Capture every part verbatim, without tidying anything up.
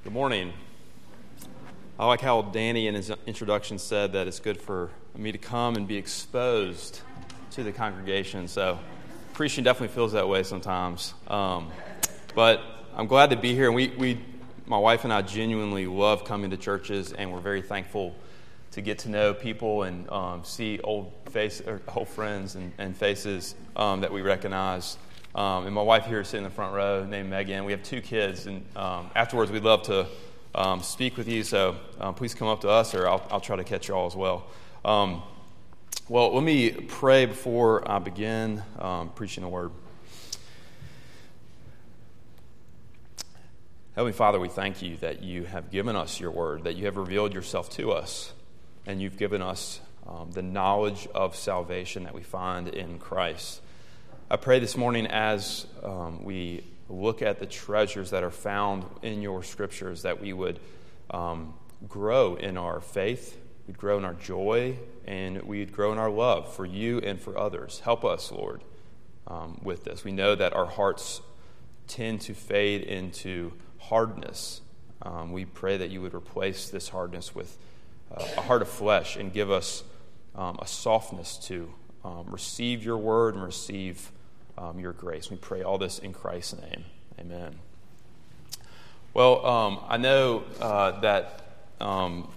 Good morning. I like how Danny in his introduction said that it's good for me to come and be exposed to the congregation. So preaching definitely feels that way sometimes. Um, but I'm glad to be here. And we, we, my wife and I genuinely love coming to churches, and we're very thankful to get to know people and um, see old face, or old friends and, and faces um, that we recognize. Um, and my wife here is sitting in the front row, named Megan. We have two kids, and um, afterwards we'd love to um, speak with you. So um, please come up to us, or I'll, I'll try to catch you all as well. Um, well, let me pray before I begin um, preaching the word. Heavenly Father, we thank you that you have given us your word, that you have revealed yourself to us, and you've given us um, the knowledge of salvation that we find in Christ. I pray this morning as um, we look at the treasures that are found in your scriptures, that we would um, grow in our faith, we'd grow in our joy, and we'd grow in our love for you and for others. Help us, Lord, um, with this. We know that our hearts tend to fade into hardness. Um, we pray that you would replace this hardness with uh, a heart of flesh and give us um, a softness to um, receive your word and receive um, your grace. We pray all this in Christ's name. Amen. Well, um, I know uh, that um,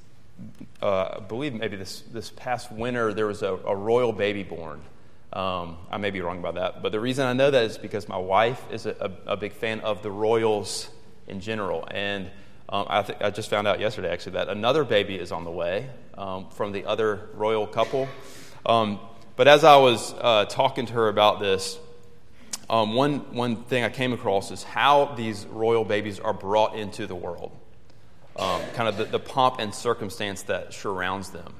uh, I believe maybe this, this past winter there was a, a royal baby born. Um, I may be wrong about that, but the reason I know that is because my wife is a, a, a big fan of the royals in general, and um, I, th- I just found out yesterday actually that another baby is on the way um, from the other royal couple. Um, but as I was uh, talking to her about this, um, one one thing I came across is how these royal babies are brought into the world, um, kind of the, the pomp and circumstance that surrounds them.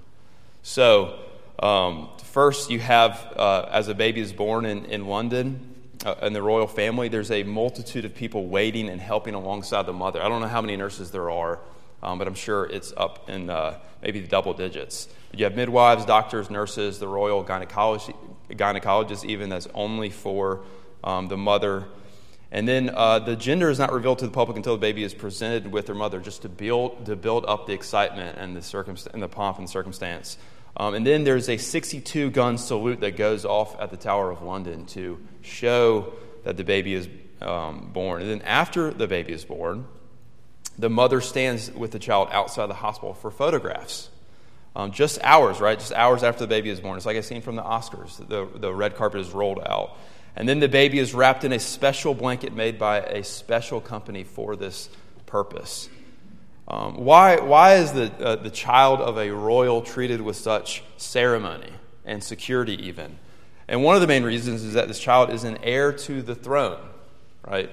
So. Um, first, you have, uh, as a baby is born in, in London, uh, in the royal family, there's a multitude of people waiting and helping alongside the mother. I don't know how many nurses there are, um, but I'm sure it's up in uh, maybe the double digits. You have midwives, doctors, nurses, the royal gynecology, gynecologists, even that's only for um, the mother. And then uh, the gender is not revealed to the public until the baby is presented with their mother, just to build to build up the excitement and the circumst- and the pomp and circumstance. Um, and then there's a sixty-two gun salute that goes off at the Tower of London to show that the baby is um, born. And then after the baby is born, the mother stands with the child outside the hospital for photographs. Um, just hours, right? Just hours after the baby is born. It's like I've seen from the Oscars. The, the red carpet is rolled out. And then the baby is wrapped in a special blanket made by a special company for this purpose. Um, why why is the uh, the child of a royal treated with such ceremony and security even? And one of the main reasons is that this child is an heir to the throne, right?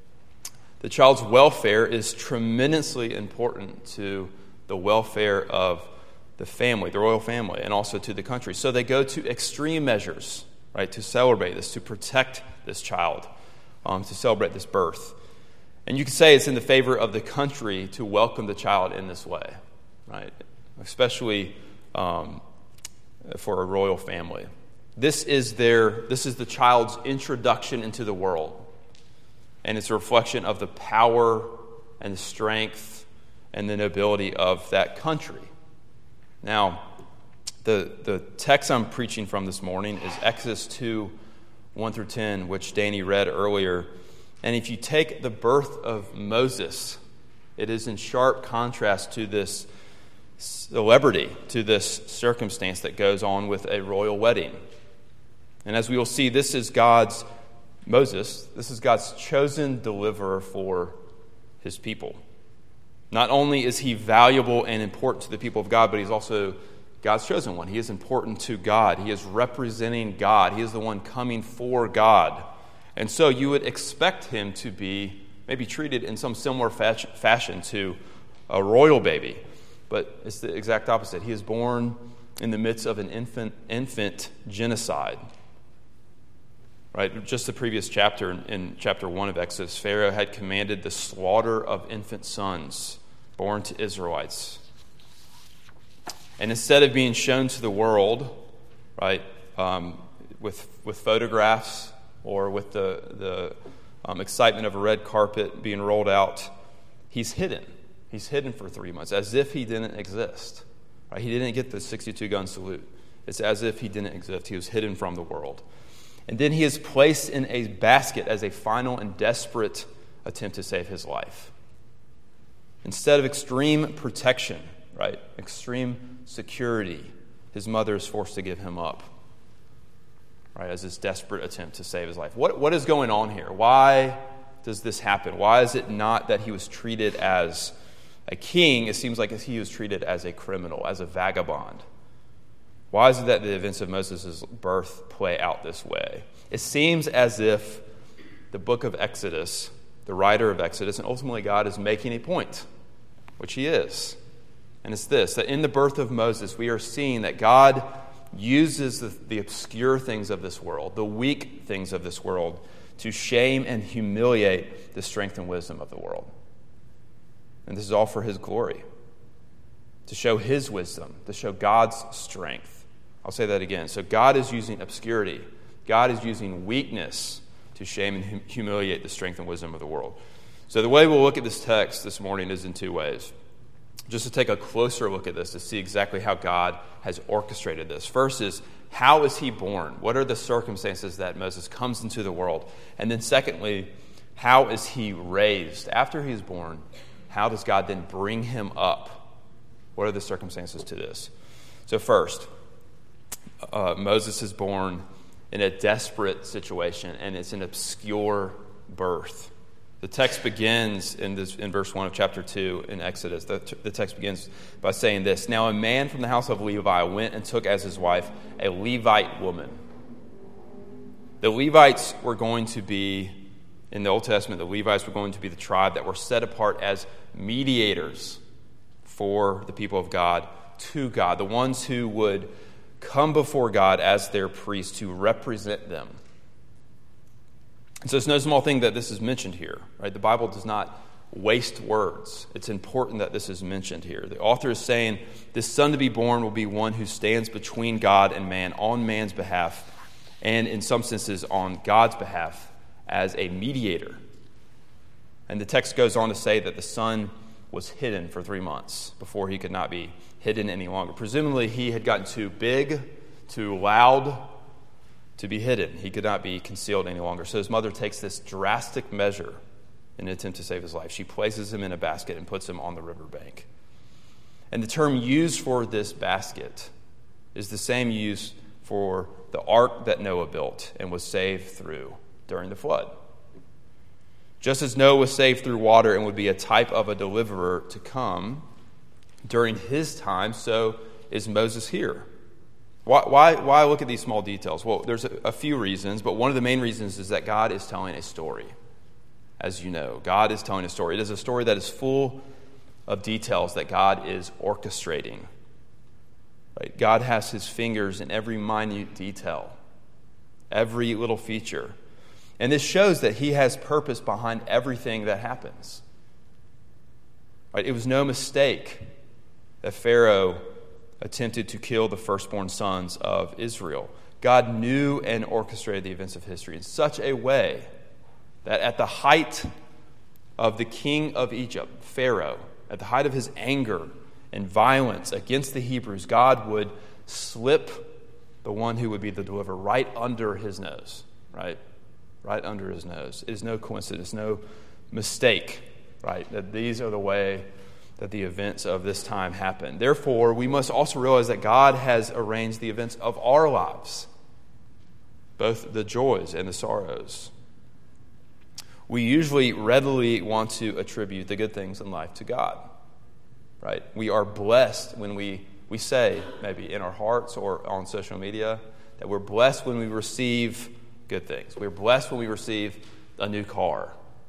The child's welfare is tremendously important to the welfare of the family, the royal family, and also to the country. So they go to extreme measures, right, to celebrate this, to protect this child, um, to celebrate this birth. And you could say it's in the favor of the country to welcome the child in this way, right? Especially um, for a royal family. This is their. This is the child's introduction into the world, and it's a reflection of the power and the strength and the nobility of that country. Now, the the text I'm preaching from this morning is Exodus two, one through ten, which Danny read earlier. And if you take the birth of Moses, it is in sharp contrast to this celebrity, to this circumstance that goes on with a royal wedding. And as we will see, this is God's, Moses, this is God's chosen deliverer for his people. Not only is he valuable and important to the people of God, but he's also God's chosen one. He is important to God. He is representing God. He is the one coming for God. And so you would expect him to be maybe treated in some similar fashion to a royal baby. But it's the exact opposite. He is born in the midst of an infant infant genocide. Right? Just the previous chapter, in chapter one of Exodus, Pharaoh had commanded the slaughter of infant sons born to Israelites. And instead of being shown to the world, right, um, with with photographs, or with the, the um, excitement of a red carpet being rolled out, he's hidden. He's hidden for three months, as if he didn't exist. Right? He didn't get the sixty-two gun salute. It's as if he didn't exist. He was hidden from the world. And then he is placed in a basket as a final and desperate attempt to save his life. Instead of extreme protection, right, extreme security, his mother is forced to give him up, right, as this desperate attempt to save his life. What, what is going on here? Why does this happen? Why is it not that he was treated as a king? It seems like he was treated as a criminal, as a vagabond. Why is it that the events of Moses' birth play out this way? It seems as if the book of Exodus, the writer of Exodus, and ultimately God is making a point, which he is. And it's this, that in the birth of Moses, we are seeing that God uses the, the obscure things of this world, the weak things of this world, to shame and humiliate the strength and wisdom of the world. And this is all for his glory, to show his wisdom, to show God's strength. I'll say that again. So God is using obscurity. God is using weakness to shame and hum- humiliate the strength and wisdom of the world. So the way we'll look at this text this morning is in two ways. Just to take a closer look at this to see exactly how God has orchestrated this. First is, how is he born? What are the circumstances that Moses comes into the world? And then secondly, how is he raised? After he's born, how does God then bring him up? What are the circumstances to this? So first, uh, Moses is born in a desperate situation, and it's an obscure birth. The text begins in this in verse one of chapter two in Exodus. The, the text begins by saying this: Now a man from the house of Levi went and took as his wife a Levite woman. The Levites were going to be, in the Old Testament, the Levites were going to be the tribe that were set apart as mediators for the people of God to God, the ones who would come before God as their priests to represent them. And so it's no small thing that this is mentioned here, right? The Bible does not waste words. It's important that this is mentioned here. The author is saying this son to be born will be one who stands between God and man on man's behalf, and in some senses on God's behalf as a mediator. And the text goes on to say that the son was hidden for three months before he could not be hidden any longer. Presumably he had gotten too big, too loud to be hidden. He could not be concealed any longer. So his mother takes this drastic measure in an attempt to save his life. She places him in a basket and puts him on the riverbank. And the term used for this basket is the same used for the ark that Noah built and was saved through during the flood. Just as Noah was saved through water and would be a type of a deliverer to come during his time, so is Moses here. Why, why, why look at these small details? Well, there's a, a few reasons, but one of the main reasons is that God is telling a story. As you know, God is telling a story. It is a story that is full of details that God is orchestrating. Right? God has his fingers in every minute detail, every little feature. And this shows that he has purpose behind everything that happens. Right? It was no mistake that Pharaoh attempted to kill the firstborn sons of Israel. God knew and orchestrated the events of history in such a way that at the height of the king of Egypt, Pharaoh, at the height of his anger and violence against the Hebrews, God would slip the one who would be the deliverer right under his nose, right? Right under his nose. It is no coincidence, no mistake, right? That these are the way that the events of this time happen. Therefore, we must also realize that God has arranged the events of our lives, both the joys and the sorrows. We usually readily want to attribute the good things in life to God, right? We are blessed when we, we say, maybe in our hearts or on social media, that we're blessed when we receive good things. We're blessed when we receive a new car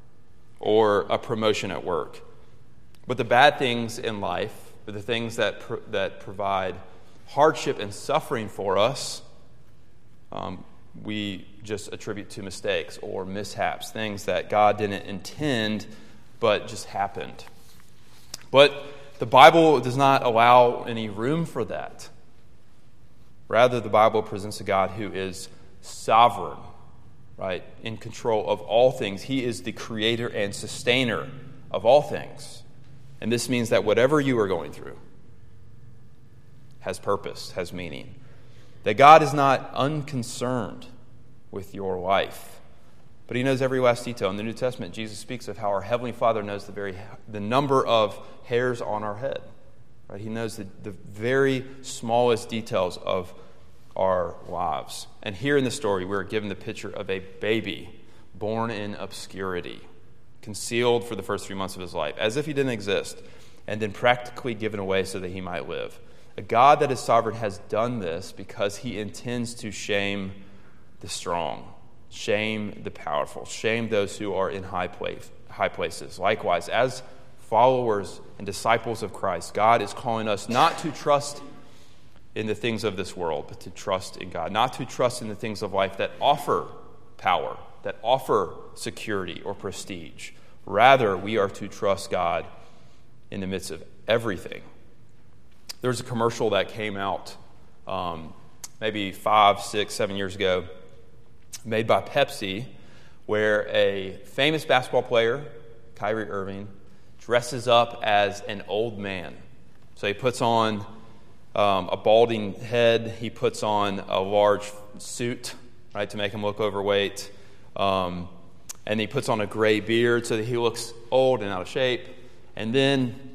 or a promotion at work. But the bad things in life, the things that pr- that provide hardship and suffering for us, um, we just attribute to mistakes or mishaps, things that God didn't intend but just happened. But the Bible does not allow any room for that. Rather, the Bible presents a God who is sovereign, right, in control of all things. He is the creator and sustainer of all things. And this means that whatever you are going through has purpose, has meaning. That God is not unconcerned with your life, but he knows every last detail. In the New Testament, Jesus speaks of how our Heavenly Father knows the very the number of hairs on our head. Right? He knows the, the very smallest details of our lives. And here in the story, we're given the picture of a baby born in obscurity, concealed for the first three months of his life, as if he didn't exist, and then practically given away so that he might live. A God that is sovereign has done this because he intends to shame the strong, shame the powerful, shame those who are in high place, high places. Likewise, as followers and disciples of Christ, God is calling us not to trust in the things of this world, but to trust in God, not to trust in the things of life that offer power, that offer security or prestige. Rather, we are to trust God in the midst of everything. There was a commercial that came out um, maybe five, six, seven years ago, made by Pepsi, where a famous basketball player, Kyrie Irving, dresses up as an old man. So he puts on um, a balding head, he puts on a large suit, right, to make him look overweight, um, and he puts on a gray beard so that he looks old and out of shape, and then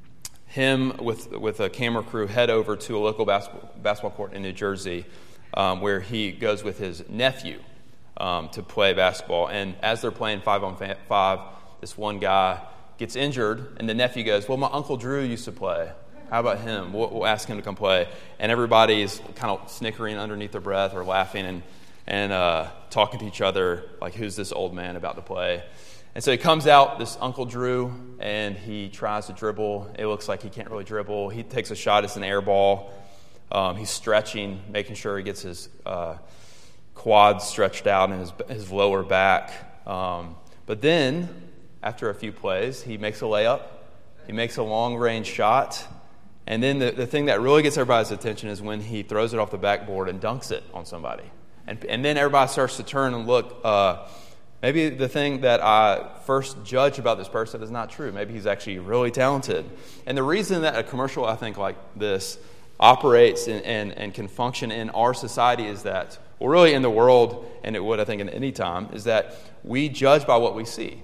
him with with a camera crew head over to a local basketball, basketball court in New Jersey, um, where he goes with his nephew um, to play basketball. And as they're playing five on five, this one guy gets injured, and the nephew goes, "Well, my Uncle Drew used to play. How about him? We'll, we'll ask him to come play." And everybody's kind of snickering underneath their breath or laughing and and uh, talking to each other like, "Who's this old man about to play?" And so he comes out, this Uncle Drew, and he tries to dribble. It looks like he can't really dribble. He takes a shot. It's an air ball. Um, he's stretching, making sure he gets his uh, quads stretched out and his, his lower back. Um, but then, after a few plays, he makes a layup. He makes a long-range shot. And then the, the thing that really gets everybody's attention is when he throws it off the backboard and dunks it on somebody. And, and then everybody starts to turn and look. Uh, Maybe the thing that I first judge about this person is not true. Maybe he's actually really talented. And the reason that a commercial, I think, like this operates and, and, and can function in our society is that, well, really in the world, and it would, I think, in any time, is that we judge by what we see.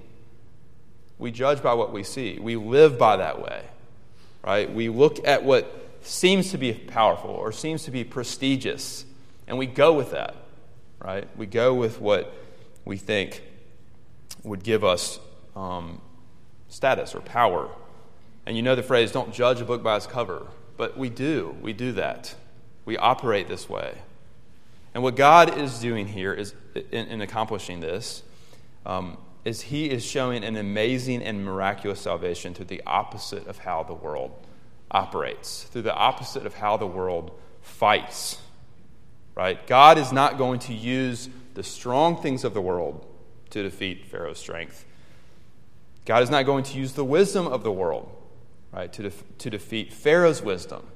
We judge by what we see. We live by that way, right? We look at what seems to be powerful or seems to be prestigious, and we go with that, right? We go with what we think would give us um, status or power. And you know the phrase, don't judge a book by its cover. But we do. We do that. We operate this way. And what God is doing here is in, in accomplishing this um, is he is showing an amazing and miraculous salvation through the opposite of how the world operates, through the opposite of how the world fights. Right? God is not going to use the strong things of the world to defeat Pharaoh's strength. God is not going to use the wisdom of the world, right, to, def- to defeat Pharaoh's wisdom.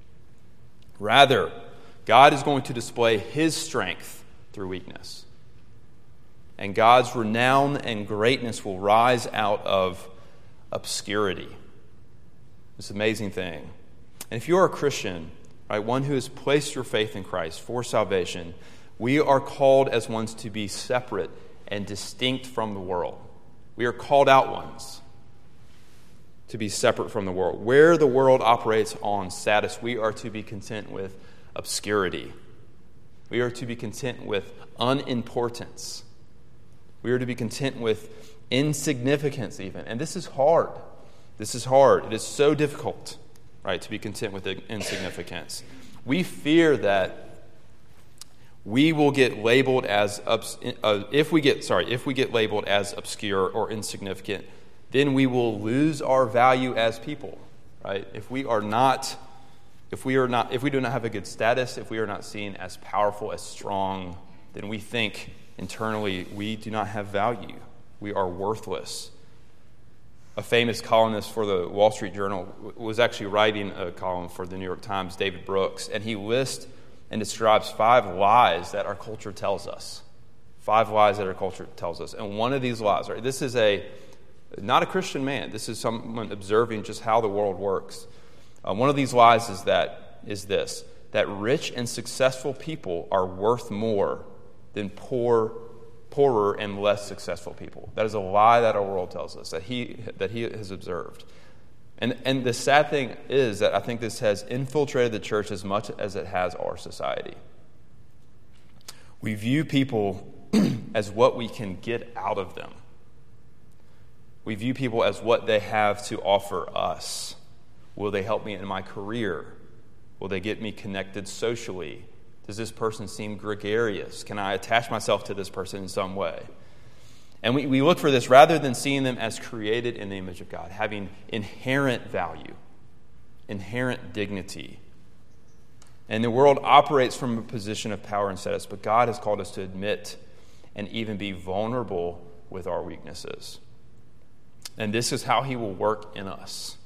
Rather, God is going to display his strength through weakness. And God's renown and greatness will rise out of obscurity. This amazing thing. And if you're a Christian, right, one who has placed your faith in Christ for salvation, we are called as ones to be separate and distinct from the world. We are called out ones to be separate from the world. Where the world operates on status, we are to be content with obscurity. We are to be content with unimportance. We are to be content with insignificance even. And this is hard. This is hard. It is so difficult, right, to be content with insignificance. We fear that we will get labeled as uh, if we get sorry if we get labeled as obscure or insignificant, then we will lose our value as people, right? If we are not, if we are not, if we do not have a good status, if we are not seen as powerful, as strong, then we think internally we do not have value. We are worthless. A famous columnist for the Wall Street Journal was actually writing a column for the New York Times, David Brooks, and he lists and describes five lies that our culture tells us. Five lies that our culture tells us. And one of these lies, right, this is a not a Christian man. This is someone observing just how the world works. Uh, one of these lies is that is this, that rich and successful people are worth more than poor, poorer and less successful people. That is a lie that our world tells us, that he that he has observed. And and the sad thing is that I think this has infiltrated the church as much as it has our society. We view people as what we can get out of them. We view people as what they have to offer us. Will they help me in my career? Will they get me connected socially? Does this person seem gregarious? Can I attach myself to this person in some way? And we, we look for this rather than seeing them as created in the image of God, having inherent value, inherent dignity. And the world operates from a position of power and status, but God has called us to admit and even be vulnerable with our weaknesses. And this is how he will work in us.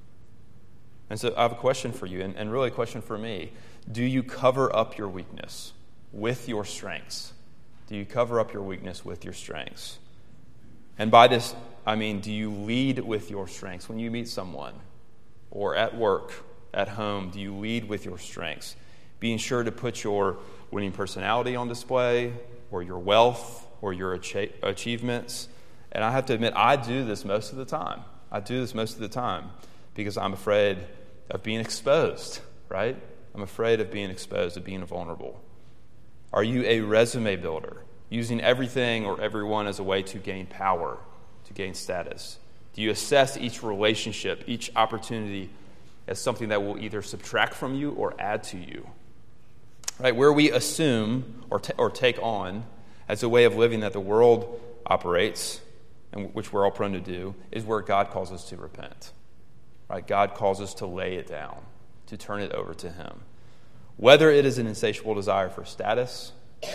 And so I have a question for you, and, and really a question for me. Do you cover up your weakness with your strengths? Do you cover up your weakness with your strengths? And by this, I mean, do you lead with your strengths when you meet someone? Or at work, at home, do you lead with your strengths? Being sure to put your winning personality on display, or your wealth, or your ach- achievements. And I have to admit, I do this most of the time. I do this most of the time because I'm afraid of being exposed, right? I'm afraid of being exposed, of being vulnerable. Are you a resume builder, using everything or everyone as a way to gain power, to gain status? Do you assess each relationship, each opportunity as something that will either subtract from you or add to you? Right? Where we assume or, t- or take on as a way of living that the world operates, and which we're all prone to do, is where God calls us to repent. Right? God calls us to lay it down, to turn it over to him. Whether it is an insatiable desire for status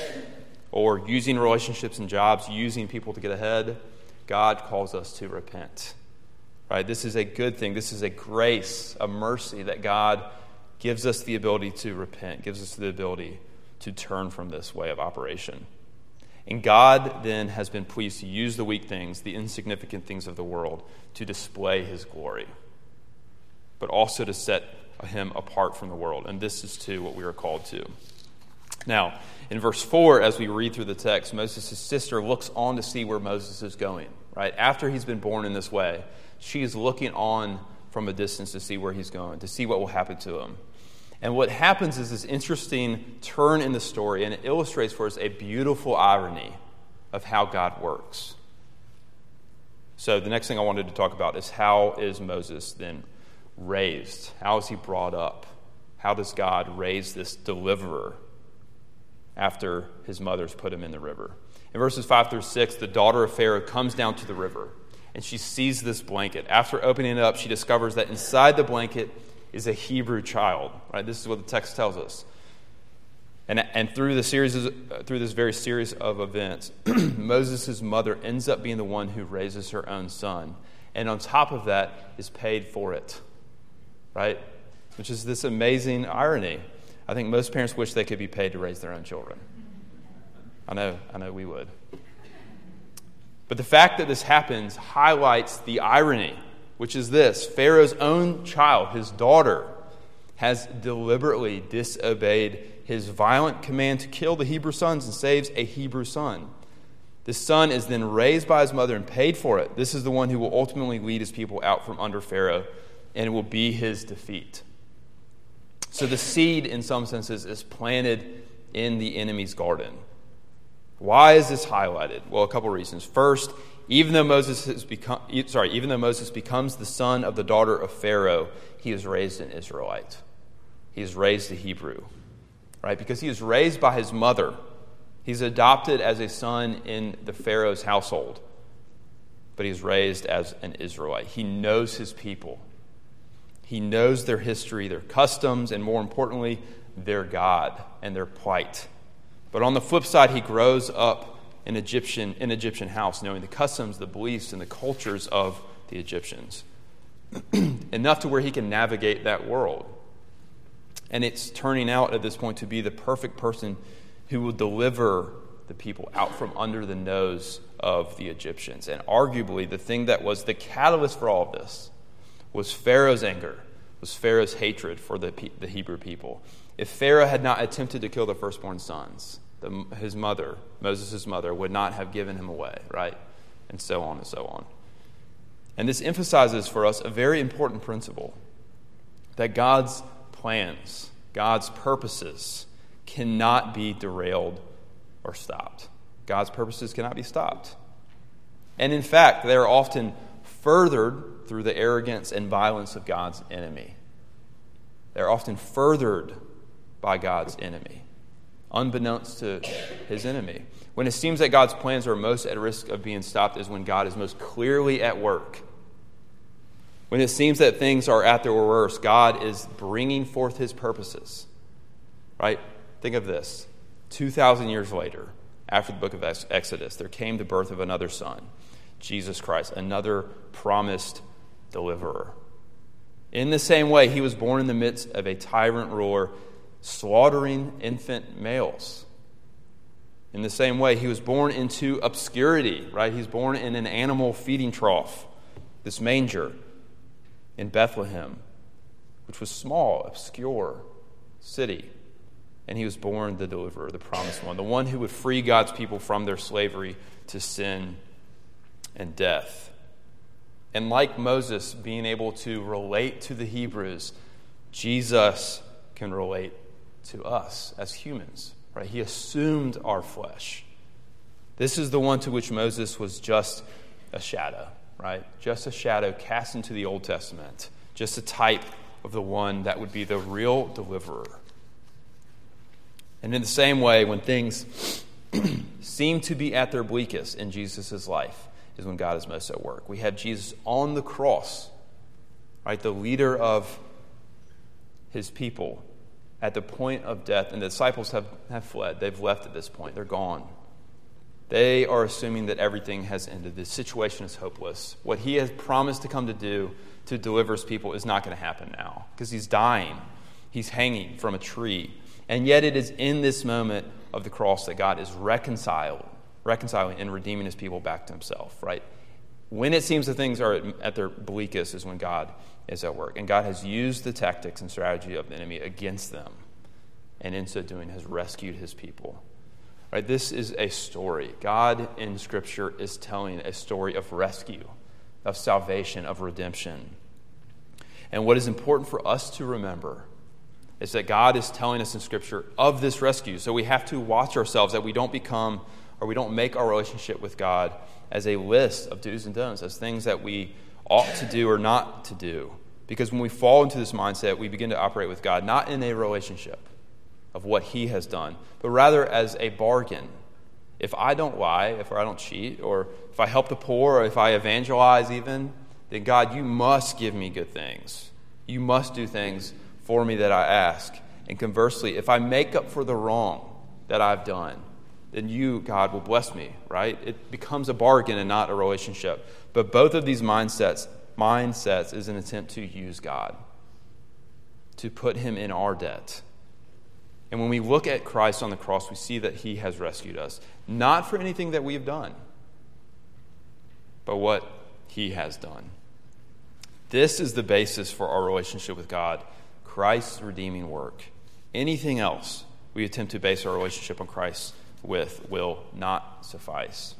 or using relationships and jobs, using people to get ahead, God calls us to repent. Right? This is a good thing. This is a grace, a mercy that God gives us the ability to repent, gives us the ability to turn from this way of operation. And God then has been pleased to use the weak things, the insignificant things of the world, to display his glory, but also to set him apart from the world. And this is too what we are called to. Now, in verse four, as we read through the text, Moses' sister looks on to see where Moses is going. Right? After he's been born in this way, she is looking on from a distance to see where he's going, to see what will happen to him. And what happens is this interesting turn in the story, and it illustrates for us a beautiful irony of how God works. So the next thing I wanted to talk about is how is Moses then raised? How is he brought up? How does God raise this deliverer after his mother's put him in the river? In verses five through six, the daughter of Pharaoh comes down to the river, and she sees this blanket. After opening it up, she discovers that inside the blanket is a Hebrew child. Right? This is what the text tells us. And, and through the series, of, through this very series of events, Moses' mother ends up being the one who raises her own son. And on top of that is paid for it. Right? Which is this amazing irony. I think most parents wish they could be paid to raise their own children. I know, I know we would. But the fact that this happens highlights the irony, which is this: Pharaoh's own child, his daughter, has deliberately disobeyed his violent command to kill the Hebrew sons and saves a Hebrew son. The son is then raised by his mother and paid for it. This is the one who will ultimately lead his people out from under Pharaoh, and it will be his defeat. So the seed, in some senses, is planted in the enemy's garden. Why is this highlighted? Well, a couple reasons. First, even though Moses has become, sorry, even though Moses becomes the son of the daughter of Pharaoh, he is raised an Israelite. He is raised a Hebrew, right? Because he is raised by his mother. He's adopted as a son in the Pharaoh's household, but he's raised as an Israelite. He knows his people. He knows their history, their customs, and more importantly, their God and their plight. But on the flip side, he grows up in Egyptian in Egyptian house, knowing the customs, the beliefs, and the cultures of the Egyptians. Enough to where he can navigate that world. And it's turning out at this point to be the perfect person who will deliver the people out from under the nose of the Egyptians. And arguably, the thing that was the catalyst for all of this was Pharaoh's anger, was Pharaoh's hatred for the, the Hebrew people. If Pharaoh had not attempted to kill the firstborn sons, the, his mother, Moses' mother, would not have given him away, right? And so on and so on. And this emphasizes for us a very important principle, that God's plans, God's purposes cannot be derailed or stopped. God's purposes cannot be stopped. And in fact, they are often furthered through the arrogance and violence of God's enemy. They're often furthered by God's enemy, unbeknownst to his enemy. When it seems that God's plans are most at risk of being stopped is when God is most clearly at work. When it seems that things are at their worst, God is bringing forth his purposes. Right? Think of this. two thousand years later, after the book of Exodus, there came the birth of another son, Jesus Christ, another promised deliverer. In the same way, he was born in the midst of a tyrant ruler slaughtering infant males. In the same way, he was born into obscurity, right? He's born in an animal feeding trough, this manger in Bethlehem, which was small, obscure city. And he was born the deliverer, the promised one, the one who would free God's people from their slavery to sin and death. And like Moses being able to relate to the Hebrews, Jesus can relate to us as humans. Right? He assumed our flesh. This is the one to which Moses was just a shadow, right? Just a shadow cast into the Old Testament. Just a type of the one that would be the real deliverer. And in the same way, when things seem to be at their bleakest in Jesus' life, is when God is most at work. We have Jesus on the cross, right? The leader of his people, at the point of death, and the disciples have, have fled. They've left at this point. They're gone. They are assuming that everything has ended. The situation is hopeless. What he has promised to come to do to deliver his people is not going to happen now because he's dying. He's hanging from a tree. And yet it is in this moment of the cross that God is reconciled, reconciling and redeeming his people back to himself, right? When it seems that things are at their bleakest is when God is at work. And God has used the tactics and strategy of the enemy against them. And in so doing has rescued his people. Right? This is a story. God in Scripture is telling a story of rescue, of salvation, of redemption. And what is important for us to remember is that God is telling us in Scripture of this rescue. So we have to watch ourselves that we don't become or we don't make our relationship with God as a list of do's and don'ts, as things that we ought to do or not to do. Because when we fall into this mindset, we begin to operate with God not in a relationship of what he has done, but rather as a bargain. If I don't lie, if I don't cheat, or if I help the poor, or if I evangelize even, then God, you must give me good things. You must do things for me that I ask. And conversely, if I make up for the wrong that I've done, then you, God, will bless me, right? It becomes a bargain and not a relationship. But both of these mindsets, mindsets is an attempt to use God, to put him in our debt. And when we look at Christ on the cross, we see that he has rescued us, not for anything that we have done, but what he has done. This is the basis for our relationship with God, Christ's redeeming work. Anything else we attempt to base our relationship on Christ with will not suffice.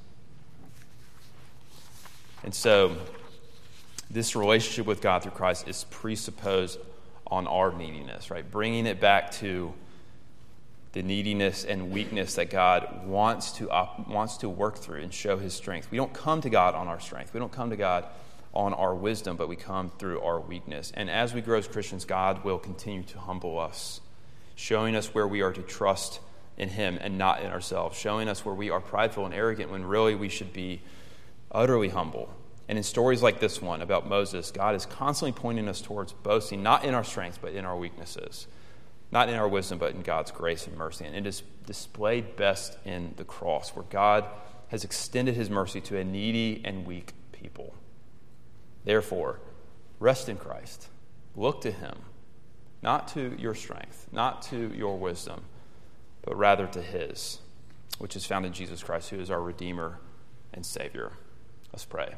And so, this relationship with God through Christ is presupposed on our neediness, right? Bringing it back to the neediness and weakness that God wants to op- wants to work through and show his strength. We don't come to God on our strength. We don't come to God on our wisdom, but we come through our weakness. And as we grow as Christians, God will continue to humble us, showing us where we are to trust in him and not in ourselves, showing us where we are prideful and arrogant when really we should be utterly humble. And in stories like this one about Moses, God is constantly pointing us towards boasting, not in our strengths, but in our weaknesses. Not in our wisdom, but in God's grace and mercy. And it is displayed best in the cross, where God has extended his mercy to a needy and weak people. Therefore, rest in Christ. Look to him, not to your strength, not to your wisdom, but rather to his. which is found in Jesus Christ, who is our Redeemer and Savior. Let's pray.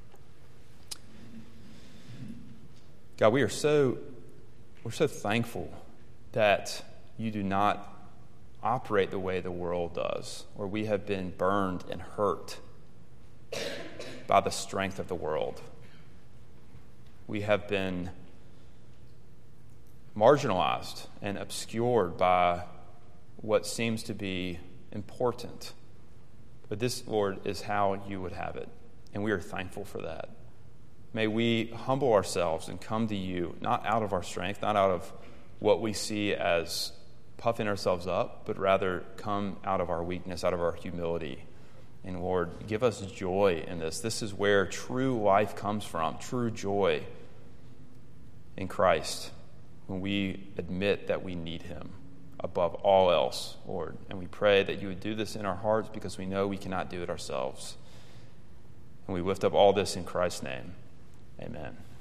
God, we are so we're so thankful that you do not operate the way the world does, where we have been burned and hurt by the strength of the world. We have been marginalized and obscured by what seems to be important. But this, Lord, is how you would have it, and we are thankful for that. May we humble ourselves and come to you, not out of our strength, not out of what we see as puffing ourselves up, but rather come out of our weakness, out of our humility. And Lord, give us joy in this. This is where true life comes from, true joy in Christ, when we admit that we need him above all else, Lord. And we pray that you would do this in our hearts because we know we cannot do it ourselves. And we lift up all this in Christ's name. Amen.